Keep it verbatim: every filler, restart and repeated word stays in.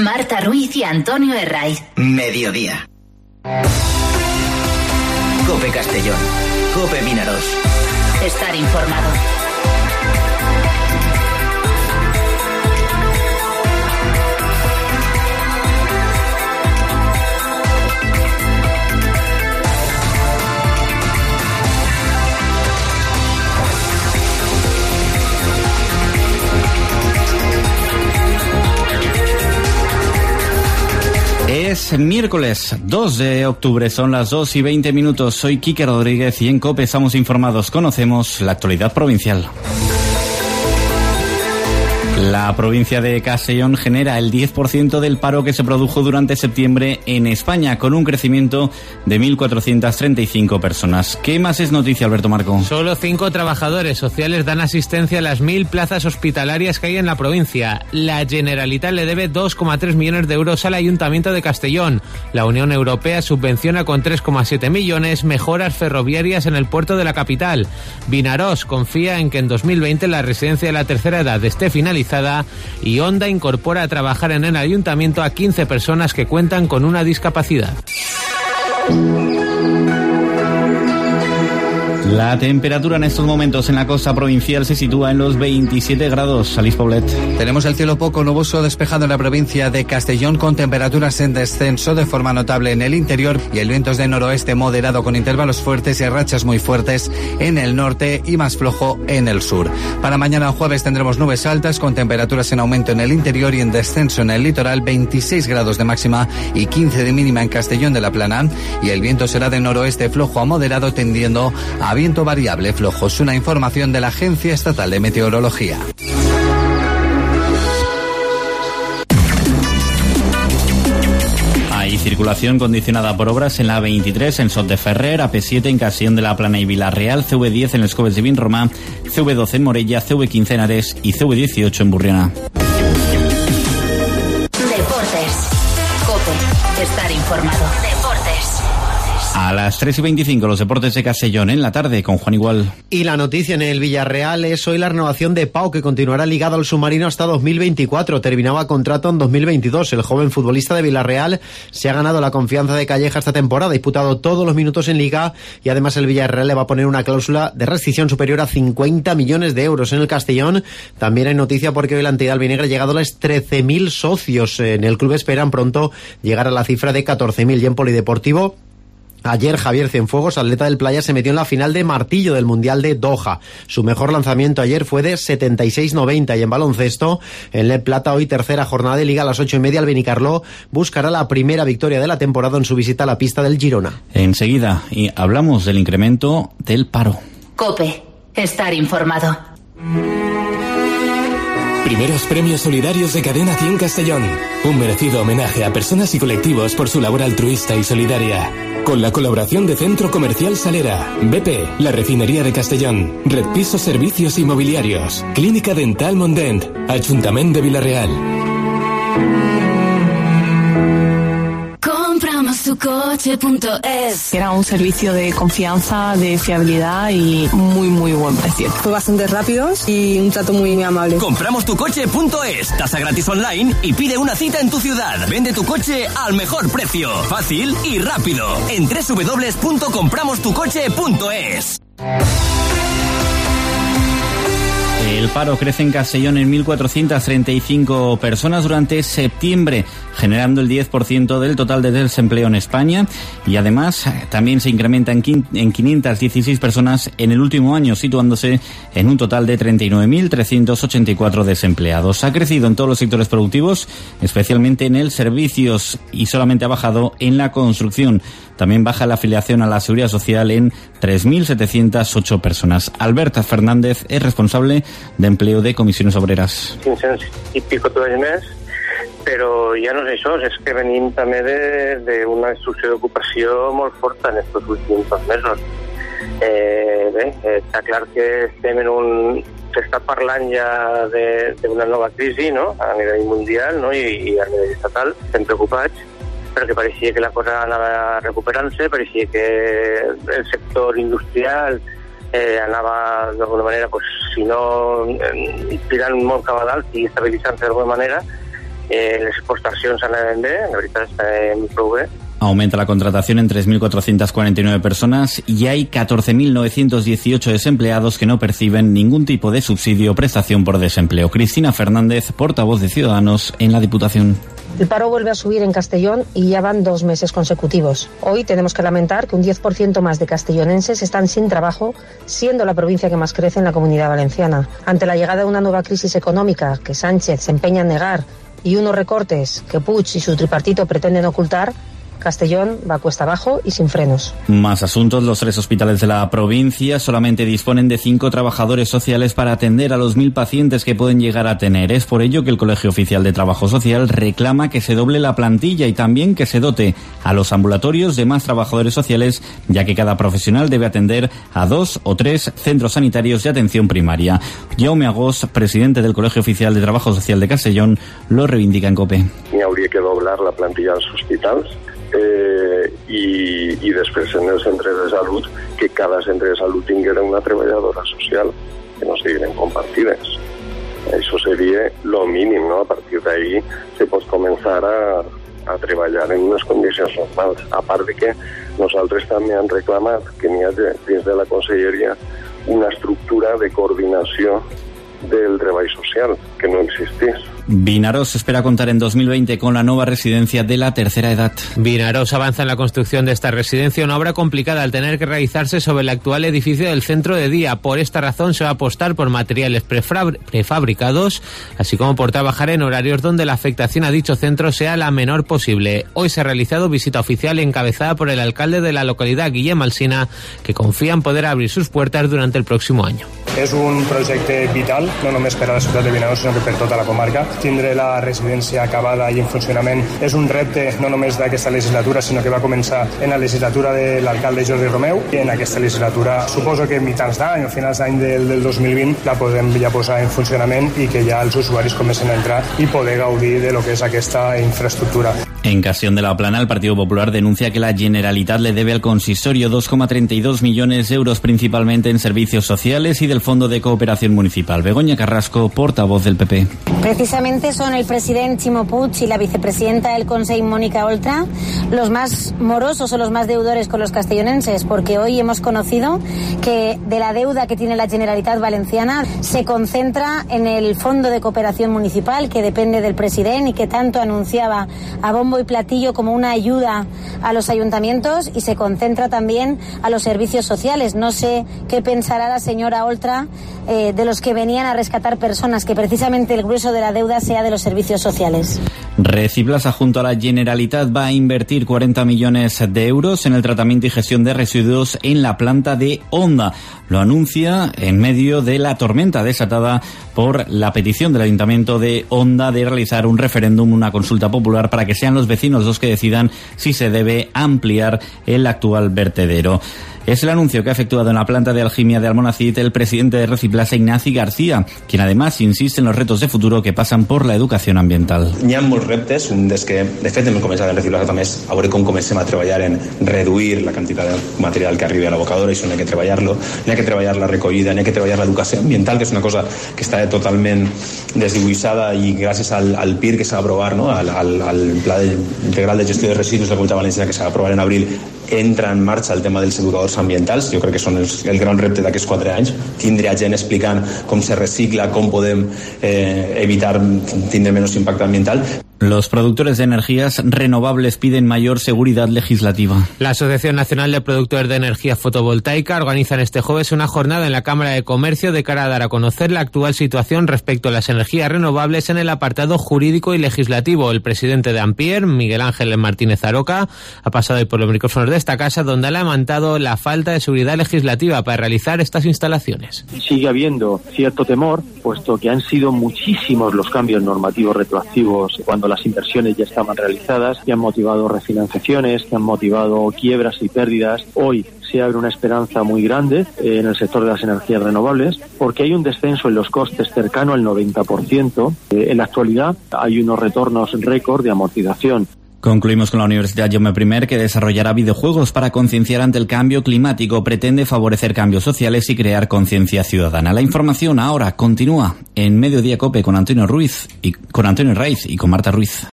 Marta Ruiz y Antonio Herraiz. Mediodía. COPE Castellón. COPE Vinaroz. Estar informado. Es miércoles dos de octubre, son las dos y veinte minutos. Soy Quique Rodríguez y en COPE estamos informados. Conocemos la actualidad provincial. La provincia de Castellón genera el diez por ciento del paro que se produjo durante septiembre en España, con un crecimiento de mil cuatrocientas treinta y cinco personas. ¿Qué más es noticia, Alberto Marco? Solo cinco trabajadores sociales dan asistencia a las mil plazas hospitalarias que hay en la provincia. La Generalitat le debe dos coma tres millones de euros al Ayuntamiento de Castellón. La Unión Europea subvenciona con tres coma siete millones mejoras ferroviarias en el puerto de la capital. Vinaroz confía en que en dos mil veinte la residencia de la tercera edad esté finalizada y Honda incorpora a trabajar en el ayuntamiento a quince personas que cuentan con una discapacidad. La temperatura en estos momentos en la costa provincial se sitúa en los veintisiete grados. Alice Poblet. Tenemos el cielo poco nuboso despejado en la provincia de Castellón, con temperaturas en descenso de forma notable en el interior, y el viento es de noroeste moderado con intervalos fuertes y rachas muy fuertes en el norte y más flojo en el sur. Para mañana jueves tendremos nubes altas con temperaturas en aumento en el interior y en descenso en el litoral, veintiséis grados de máxima y quince de mínima en Castellón de la Plana, y el viento será de noroeste flojo a moderado tendiendo a viento variable flojo. Es una información de la Agencia Estatal de Meteorología. Hay circulación condicionada por obras en la veintitrés en Sot de Ferrer, A P siete en Castellón de la Plana y Vilarreal, C V diez en Les Coves de Vinromà, C V doce en Morella, C V quince en Ares y C V dieciocho en Burriana. Deportes. COPE. Estar informado. Deportes. A las tres y veinticinco, los deportes de Castellón en la tarde con Juan Igual. Y la noticia en el Villarreal es hoy la renovación de Pau, que continuará ligado al submarino hasta dos mil veinticuatro. Terminaba contrato en dos mil veintidós. El joven futbolista de Villarreal se ha ganado la confianza de Calleja esta temporada, ha disputado todos los minutos en Liga, y además el Villarreal le va a poner una cláusula de rescisión superior a cincuenta millones de euros. En el Castellón también hay noticia porque hoy la entidad albinegra ha llegado a los trece mil socios. En el club esperan pronto llegar a la cifra de catorce mil. Y en polideportivo, ayer Javier Cienfuegos, atleta del Playa, se metió en la final de martillo del Mundial de Doha. Su mejor lanzamiento ayer fue de setenta y seis noventa. Y en baloncesto, en Le Plata, hoy tercera jornada de Liga a las ocho y media, el Benicarló buscará la primera victoria de la temporada en su visita a la pista del Girona. Enseguida y hablamos del incremento del paro. COPE. Estar informado. Primeros premios solidarios de Cadena cien Castellón. Un merecido homenaje a personas y colectivos por su labor altruista y solidaria. Con la colaboración de Centro Comercial Salera, B P, la Refinería de Castellón, Red Piso Servicios Inmobiliarios, Clínica Dental Mondent, Ayuntamiento de Vilarreal. Compramos tu coche punto es. Era un servicio de confianza, de fiabilidad y muy, muy buen precio. Fue bastante rápido y un trato muy, muy amable. Compramos tu coche punto es. Tasa gratis online y pide una cita en tu ciudad. Vende tu coche al mejor precio. Fácil y rápido. En doble u doble u doble u punto compramos tu coche punto es. El paro crece en Castellón en mil cuatrocientas treinta y cinco personas durante septiembre, generando el diez por ciento del total de desempleo en España, y además también se incrementa en quinientas dieciséis personas en el último año, situándose en un total de treinta y nueve mil trescientos ochenta y cuatro desempleados. Ha crecido en todos los sectores productivos, especialmente en el servicios, y solamente ha bajado en la construcción. También baja la afiliación a la Seguridad Social en tres mil setecientas ocho personas. Alberta Fernández es responsable de empleo de Comissiones Obreres. cinc-cents i pico treballs més, però ja no és això, és que venim també d'una destrucció d'ocupació molt forta en aquests últims dos mesos. Eh, bé, està clar que estem en un... s'està parlant ja d'una nova crisi, no?, a nivell mundial, no?, i, i a nivell estatal. Estem preocupats perquè pareixia que la cosa anava recuperant-se, pareixia que el sector industrial eh, anava d'alguna manera, pues, si no eh, tirant molt cap a dalt i estabilitzant-se d'alguna manera, eh, les exportacions s'anaven bé, la veritat estàvem prou bé. Aumenta la contratación en tres mil cuatrocientas cuarenta y nueve personas y hay catorce mil novecientos dieciocho desempleados que no perciben ningún tipo de subsidio o prestación por desempleo. Cristina Fernández, portavoz de Ciudadanos en la Diputación. El paro vuelve a subir en Castellón y ya van dos meses consecutivos. Hoy tenemos que lamentar que un diez por ciento más de castellonenses están sin trabajo, siendo la provincia que más crece en la Comunidad Valenciana. Ante la llegada de una nueva crisis económica que Sánchez se empeña en negar y unos recortes que Puig y su tripartito pretenden ocultar, Castellón va cuesta abajo y sin frenos. Más asuntos. Los tres hospitales de la provincia solamente disponen de cinco trabajadores sociales para atender a los mil pacientes que pueden llegar a tener. Es por ello que el Colegio Oficial de Trabajo Social reclama que se doble la plantilla y también que se dote a los ambulatorios de más trabajadores sociales, ya que cada profesional debe atender a dos o tres centros sanitarios de atención primaria. Jaume Agós, presidente del Colegio Oficial de Trabajo Social de Castellón, lo reivindica en COPE. Hi hauria que doblar la plantilla dels hospitals eh, i, i després en els centres de salut, que cada centre de salut tinguera una treballadora social, que no estiguin compartides. Això seria lo mínim, no? A partir d'ahí se pot començar a, a treballar en unes condicions normals. A part de que nosaltres també hem reclamat que n'hi ha dins de la conselleria una estructura de coordinació del treball social, que no existís. Vinaròs espera contar en dos mil veinte con la nueva residencia de la tercera edad. Vinaròs avanza en la construcción de esta residencia, una obra complicada al tener que realizarse sobre el actual edificio del centro de día. Por esta razón se va a apostar por materiales prefabricados, así como por trabajar en horarios donde la afectación a dicho centro sea la menor posible. Hoy se ha realizado visita oficial encabezada por el alcalde de la localidad, Guillem Alsina, que confía en poder abrir sus puertas durante el próximo año. És un projecte vital, no només per a la ciutat de Vinaròs, sinó que per tota la comarca. Tindre la residència acabada i en funcionament és un repte no només d'aquesta legislatura, sinó que va començar en la legislatura de l'alcalde Jordi Romeu, i en aquesta legislatura suposo que en mitjans d'any o finals d'any del, del dos mil vint la podem ja posar en funcionament i que ja els usuaris comencen a entrar i poder gaudir de lo que és aquesta infraestructura. En Castellón de la Plana, el Partido Popular denuncia que la Generalitat le debe al consistorio dos coma treinta y dos millones de euros, principalmente en servicios sociales y del Fondo de Cooperación Municipal. Begoña Carrasco, portavoz del P P. Precisamente son el presidente Ximo Puig y la vicepresidenta del Consell, Mónica Oltra, los más morosos o los más deudores con los castellonenses, porque hoy hemos conocido que de la deuda que tiene la Generalitat Valenciana se concentra en el Fondo de Cooperación Municipal, que depende del presidente y que tanto anunciaba a bombo y platillo como una ayuda a los ayuntamientos, y se concentra también a los servicios sociales. No sé qué pensará la señora Oltra eh, de los que venían a rescatar personas, que precisamente el grueso de la deuda sea de los servicios sociales. Reciplasa, junto a la Generalitat, va a invertir cuarenta millones de euros en el tratamiento y gestión de residuos en la planta de Onda. Lo anuncia en medio de la tormenta desatada por la petición del Ayuntamiento de Onda de realizar un referéndum, una consulta popular, para que sean los vecinos los que decidan si se debe ampliar el actual vertedero. Es el anuncio que ha efectuado en la planta de alquimia de Almonacid el presidente de Reciplasa, Ignasi García, quien además insiste en los retos de futuro que pasan por la educación ambiental. Hi ha molts reptes, un dels que de fet hem començat a Reciplasa també és a veure com comencem a treballar en reduir la quantitat de material que arribi a l'abocadora, i això n'hi ha que treballar-lo, n'hi ha que treballar la recollida, n'hi ha que treballar l'educació ambiental, que és una cosa que està totalment desdibuixada, i gràcies al, al P I R que s'ha d'aprovar, no? al, al, al Pla Integral de Gestió de Residus de la Comunitat Valenciana, que s'ha d'aprovar en abril, entra en marxa el tema dels educadors ambientals. Jo crec que són els, el gran repte d'aquests quatre anys, tindre gent explicant com se recicla, com podem eh, evitar tindre menys impacte ambiental. Los productores de energías renovables piden mayor seguridad legislativa. La Asociación Nacional de Productores de Energía Fotovoltaica organizan este jueves una jornada en la Cámara de Comercio de cara a dar a conocer la actual situación respecto a las energías renovables en el apartado jurídico y legislativo. El presidente de Ampier, Miguel Ángel Martínez Aroca, ha pasado hoy por los micrófonos de esta casa, donde ha lamentado la falta de seguridad legislativa para realizar estas instalaciones. Sigue habiendo cierto temor, puesto que han sido muchísimos los cambios normativos retroactivos cuando las inversiones ya estaban realizadas, que han motivado refinanciaciones, que han motivado quiebras y pérdidas. Hoy se abre una esperanza muy grande en el sector de las energías renovables, porque hay un descenso en los costes cercano al noventa por ciento. En la actualidad hay unos retornos récord de amortización. Concluimos con la Universidad Jaume I, que desarrollará videojuegos para concienciar ante el cambio climático. Pretende favorecer cambios sociales y crear conciencia ciudadana. La información ahora continúa en Mediodía Cope con Antonio Ruiz y con Antonio Raiz y con Marta Ruiz.